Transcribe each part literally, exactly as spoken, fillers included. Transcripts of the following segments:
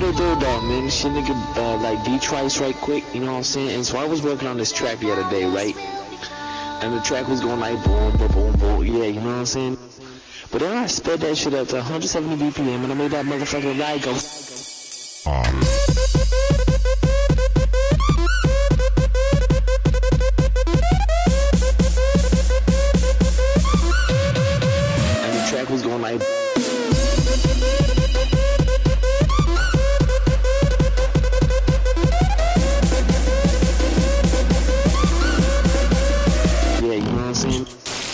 what it do though, man. This shit nigga uh, like beat twice right quick, you know what I'm saying? And so I was working on this track the other day, right? And the track was going like boom, boom, boom, boom, yeah, you know what I'm saying? But then I sped that shit up to one hundred seventy B P M and I made that motherfucking ride go. And the track was going like. Yeah, you know what I'm saying?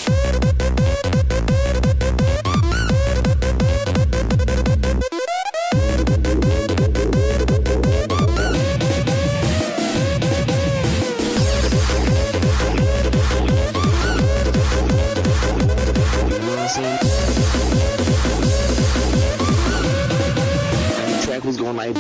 Was going like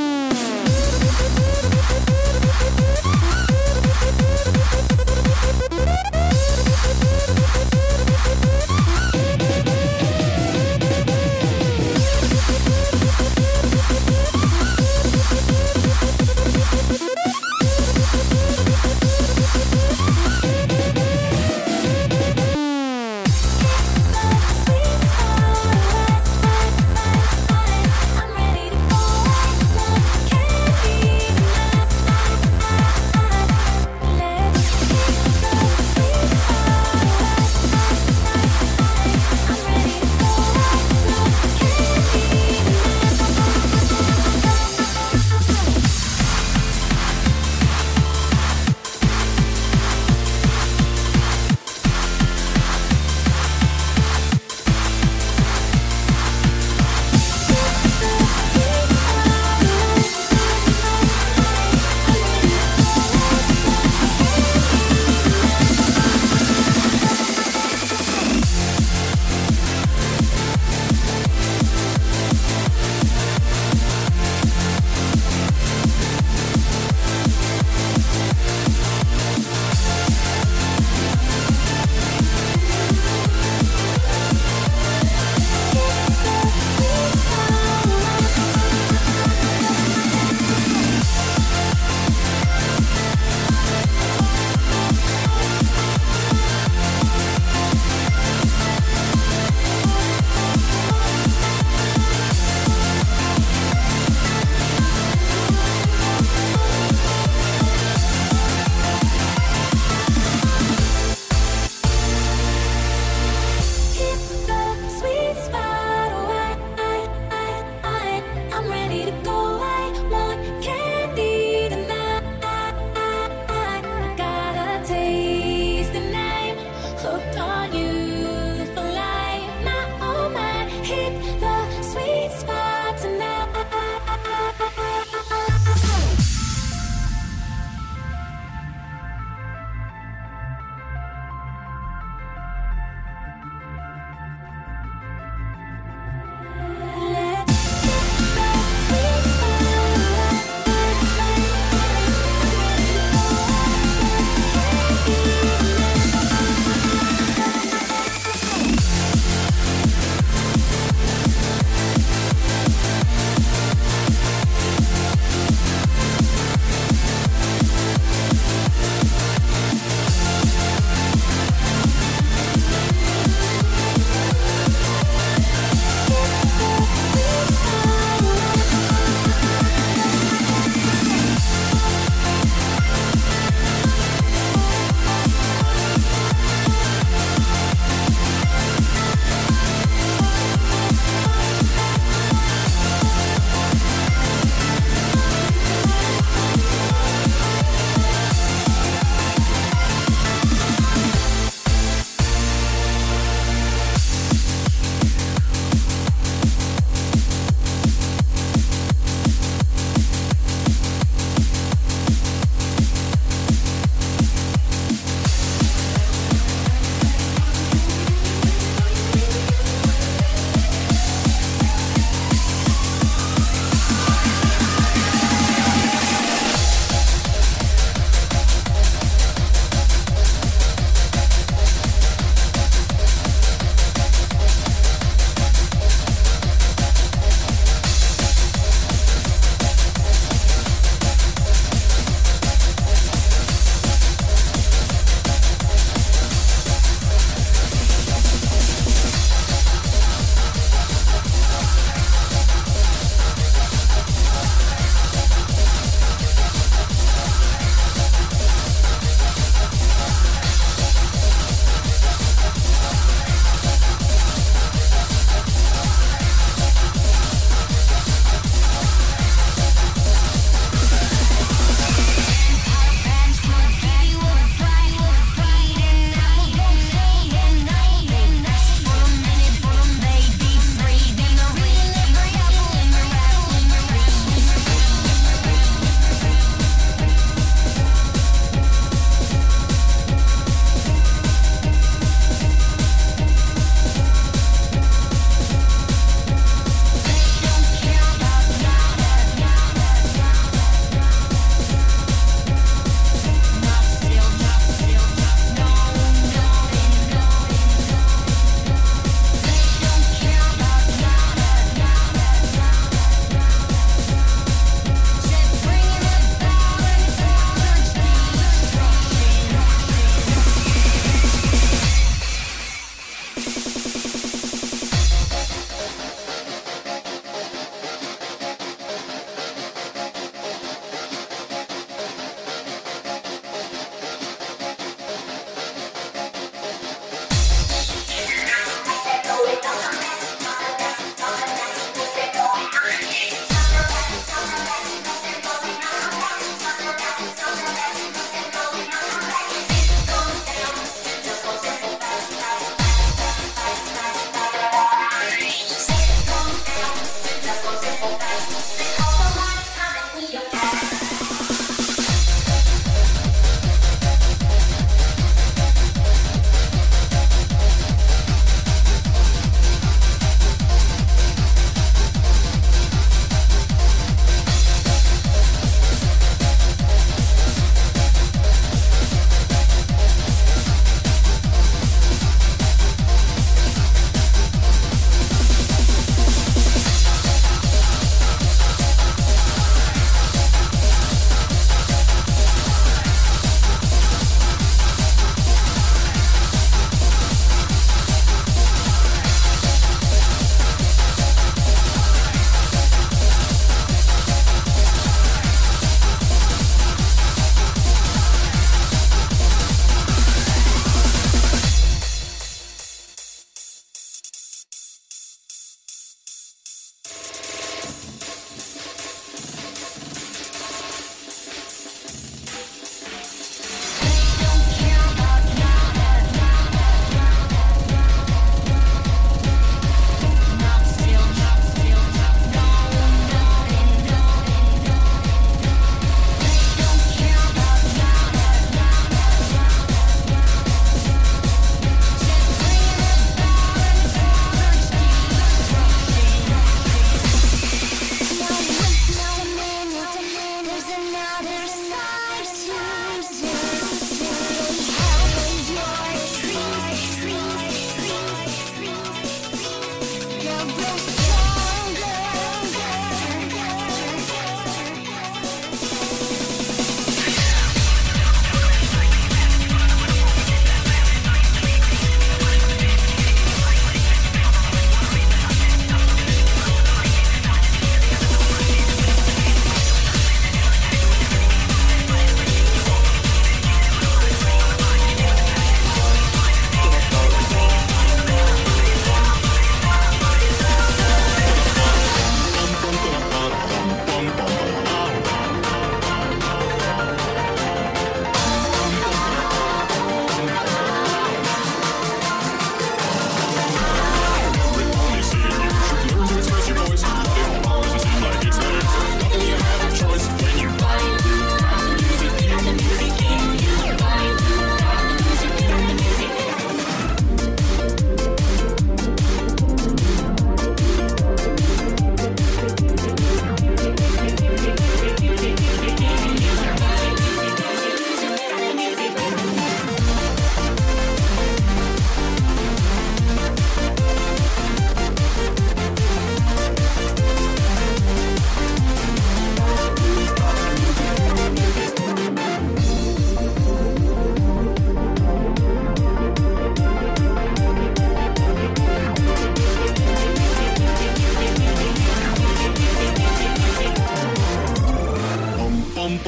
I'm ready to fall.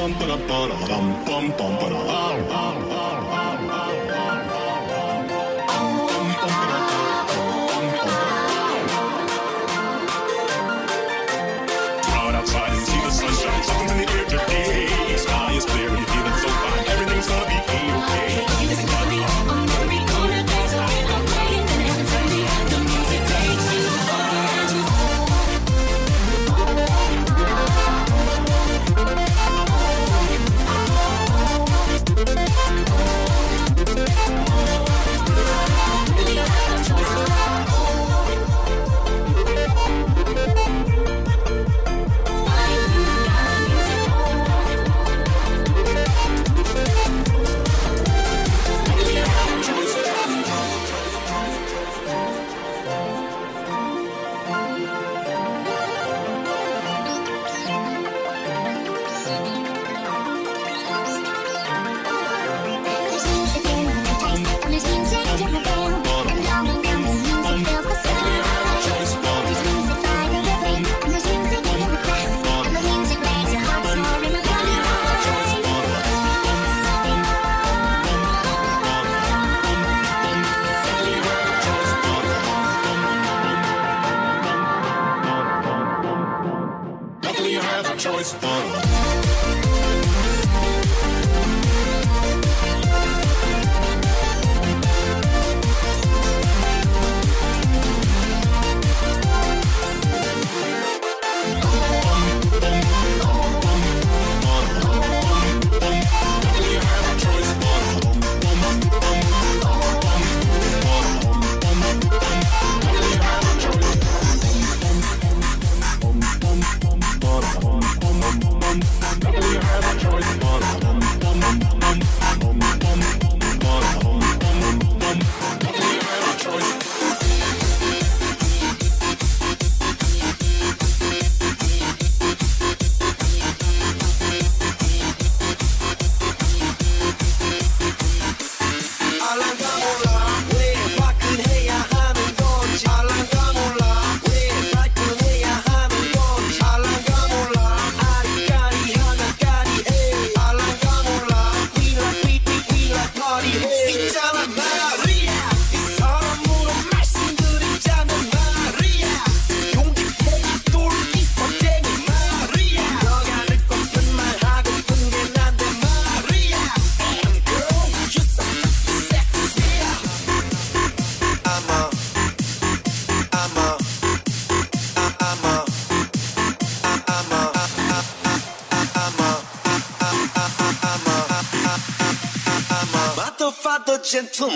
gentleman.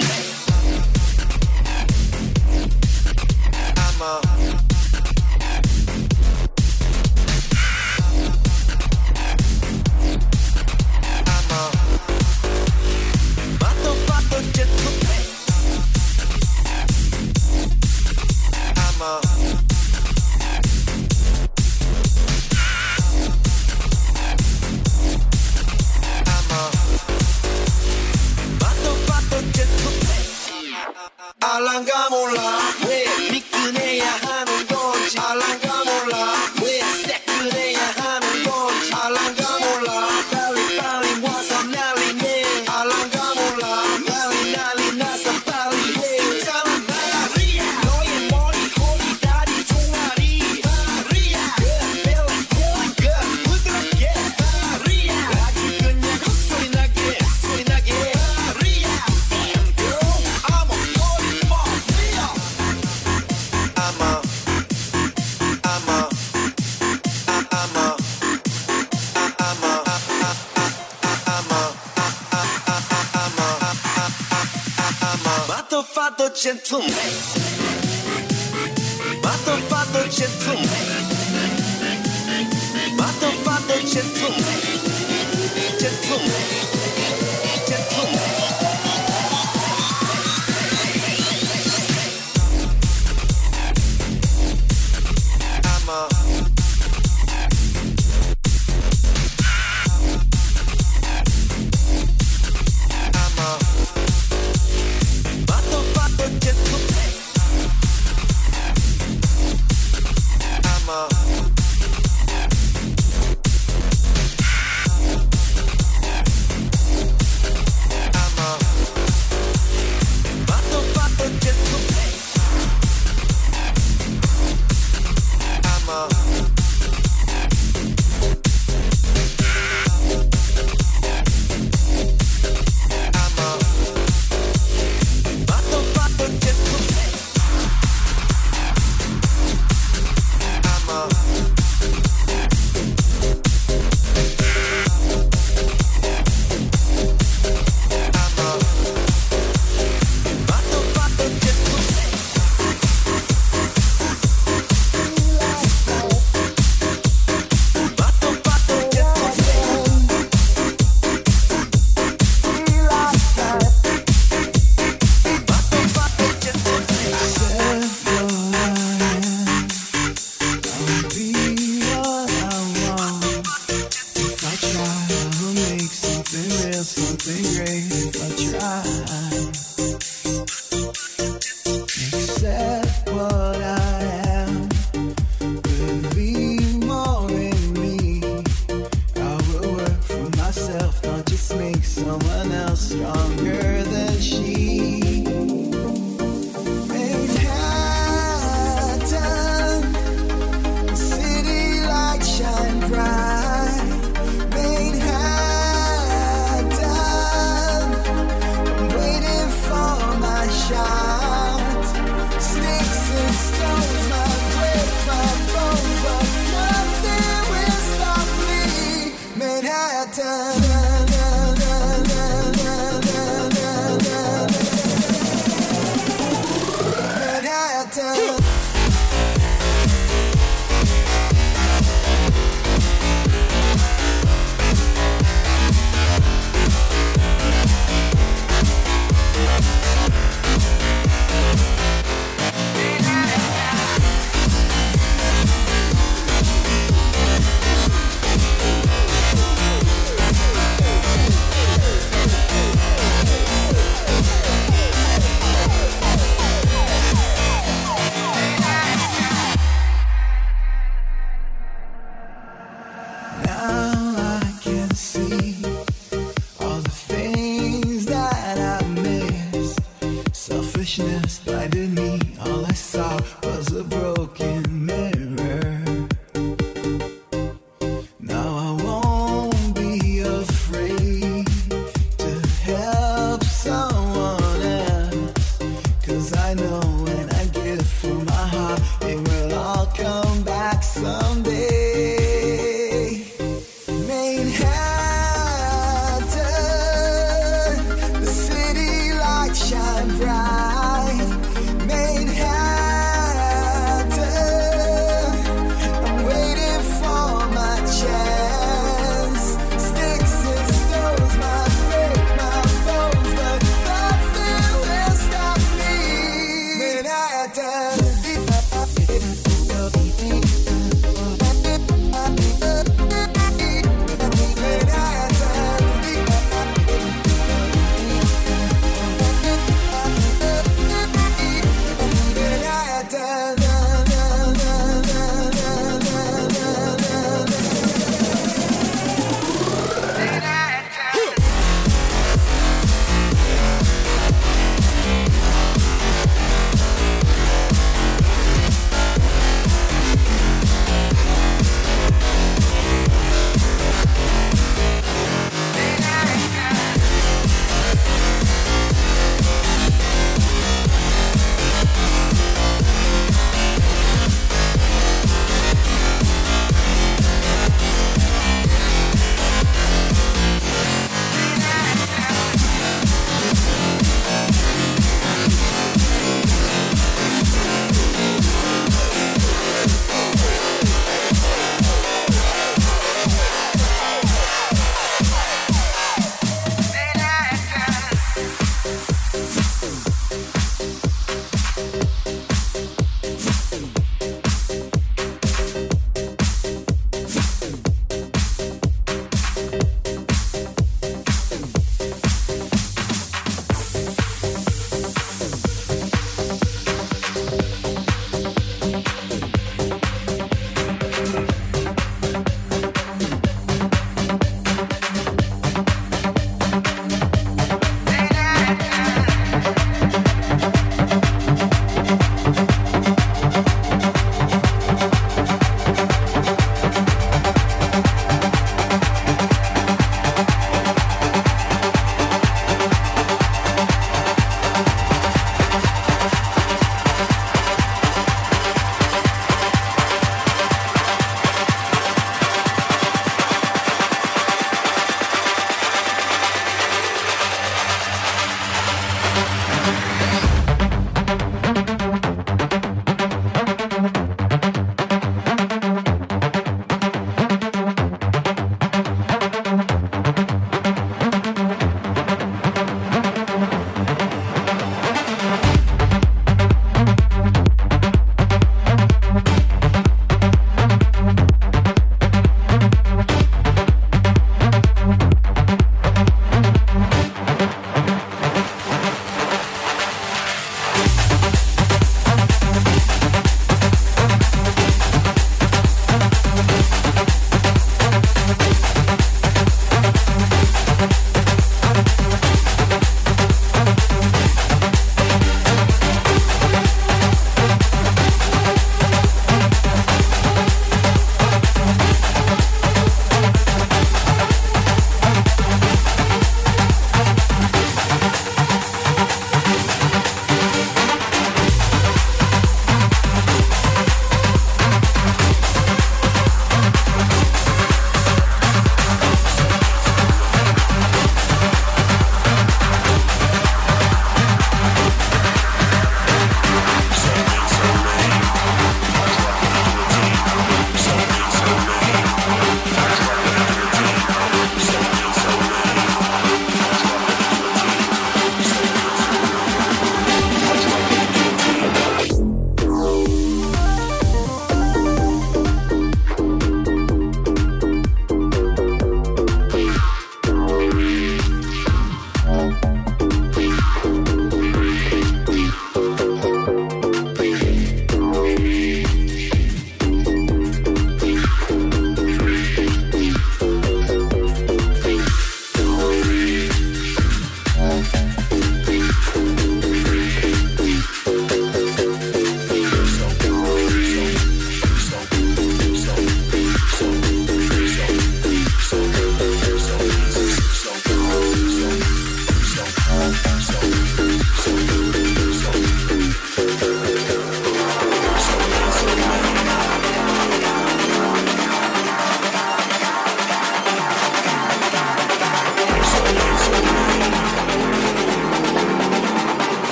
I'm a I'm a motherfucker gentleman. I'm a 알랑가 몰라 왜 미끈해야 하는 건지 알랑가 몰라 왜 새끈해야 하는 건지 알랑가 몰라 빨리 빨리 와서 난리네 알랑가 몰라 난리 난리 나서 빨리 해 있잖아 마리아 너의 머리 허리 다리 종아리 마리아 Good feeling feeling good 부드럽게 마리아 아주 그냥 헛소리 나게 소리 나게 마리아 Damn girl I'm a I'm a, I'm a, I'm a, I'm a, I'm a, I'm a motherfucker gentleman, motherfucker gentleman, motherfucker gentleman, gentleman, gentleman. I'm a I'm a motherfucker gentleman. I'm a Manhattan.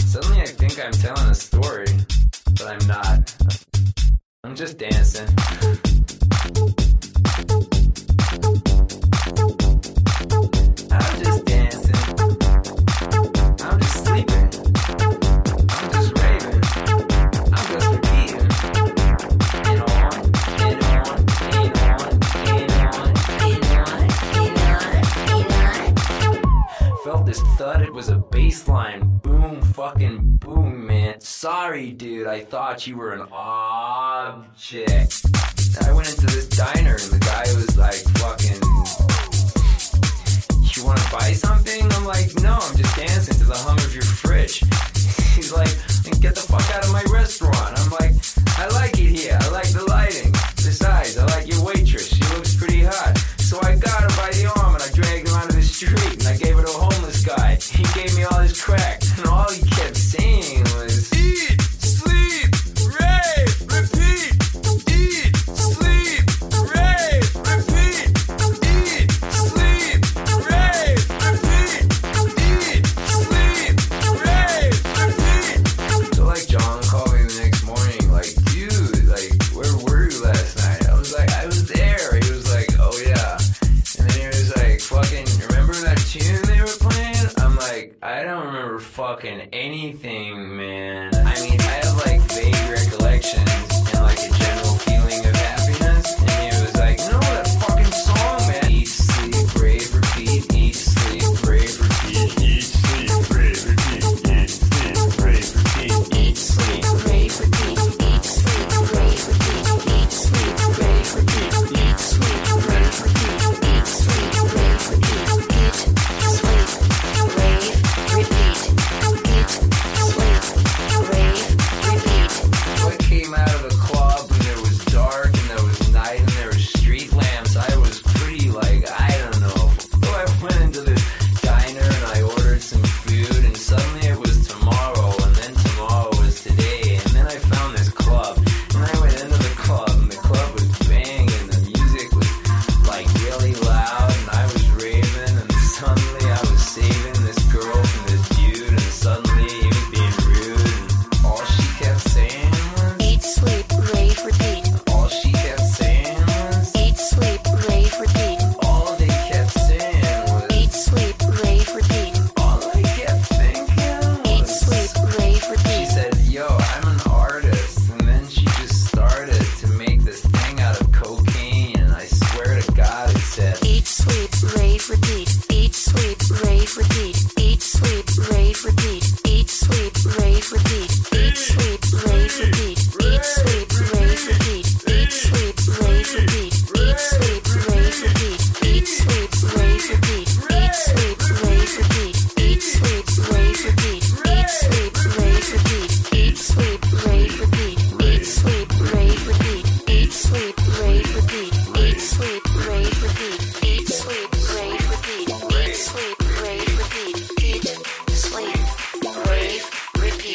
Suddenly I think I'm telling a story, but I'm not. I'm just dancing. I'm just dancing. I'm just sleeping. I'm just raving. I'm just repeating. And on, and on, and on, and on, and on, and on, and on. Felt this thud, it was a bass line. Boom, fucking boom, man. Sorry, dude, I thought you were an object. I went into this diner and the guy was like, fucking, you wanna buy something? I'm like, no, I'm just dancing to the hum of your fridge. He's like, get the fuck out of my restaurant. I'm like, I like it here, I like the lighting. Besides, I like your waitress, she looks pretty hot. So I got her by the arm and I dragged her onto the street and I gave her to a homeless guy. He gave me all his crack and all he kept saying was, eat, sleep, rave, repeat. Eat, sleep, rave, repeat. Eat, sleep, rave, repeat. Eat, sleep, rave, repeat. So like John called me the next morning, like, dude, like, where were you last night? I was like, I was there. He was like, oh yeah. And then he was like, fucking, remember that tune they were playing? I'm like, I don't remember fucking anything, man. I mean, I have like vague recollections and like a general feeling of happiness. And he was like, no, that fucking song, man. Eat, sleep, rave, repeat. Eat, sleep, rave, repeat. Eat, sleep, rave, repeat. Eat, sleep, rave, repeat. Eat, sleep, rave, repeat. Eat, sleep, rave, repeat. Eat, sleep, rave, repeat. Eat, sleep, rave, repeat. Eat, sleep, rave, repeat. Eat, sleep, rave, repeat. Eat, sleep, rave, repeat. So I came out of the club and it was dark and there was night and there were street lamps. I was pretty like, I don't know. So I went into this diner and I ordered some food and suddenly it was tomorrow and then tomorrow was today. And then I found this club and I went into the club and the club was banging and the music was like really loud and I was raving and suddenly I was saving this girl from this dude and suddenly he was being rude and all she kept saying was, Eat, sleep, rave, repeat. all she kept saying was, Eat, sleep, rave, repeat. all they kept saying was, Eat, sleep, rave, repeat. all I kept thinking Eat, was, sleep, rave, she repeat. said, yo, I'm an artist. And then she just started to make this thing out of cocaine. And I swear to God, it said, Eat, sleep, rave, repeat. Eat, sleep, rave, repeat. Eat, sleep, rave, repeat. Eat, sleep, rave, repeat. Eat, sleep, rave, repeat. Eat, sleep, rave, repeat. Eat, sleep, rave, repeat. Eat, sleep, rave, repeat. Eat, sleep, rave, repeat. Eat, sleep, rave, repeat. Eat, sleep, rave, repeat. Eat, sleep, rave, repeat. Eat, sleep, rave, repeat. Eat, sleep, rave, repeat. Eat, sleep, rave, repeat. Eat, sleep, rave, repeat. Eat, sleep, rave, repeat. Eat, sleep, rave, repeat. Eat, sleep, rave, repeat.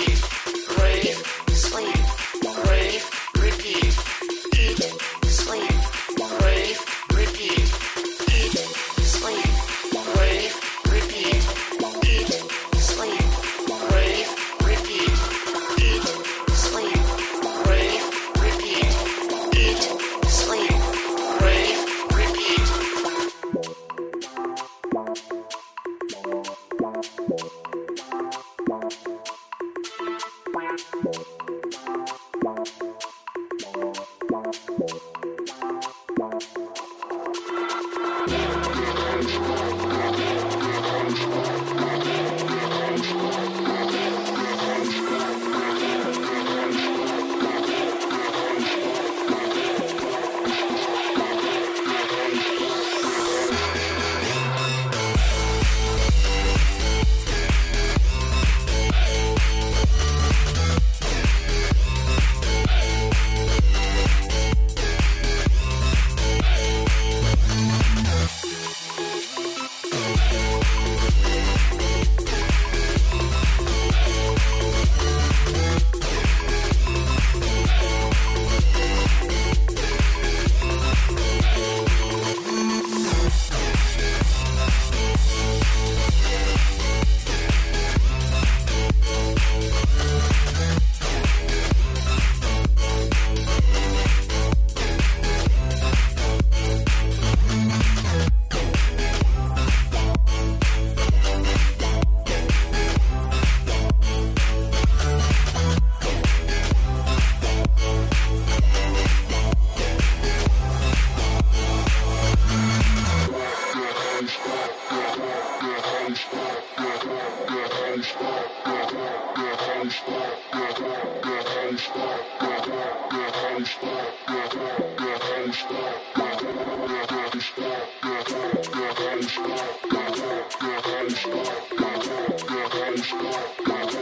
Stop.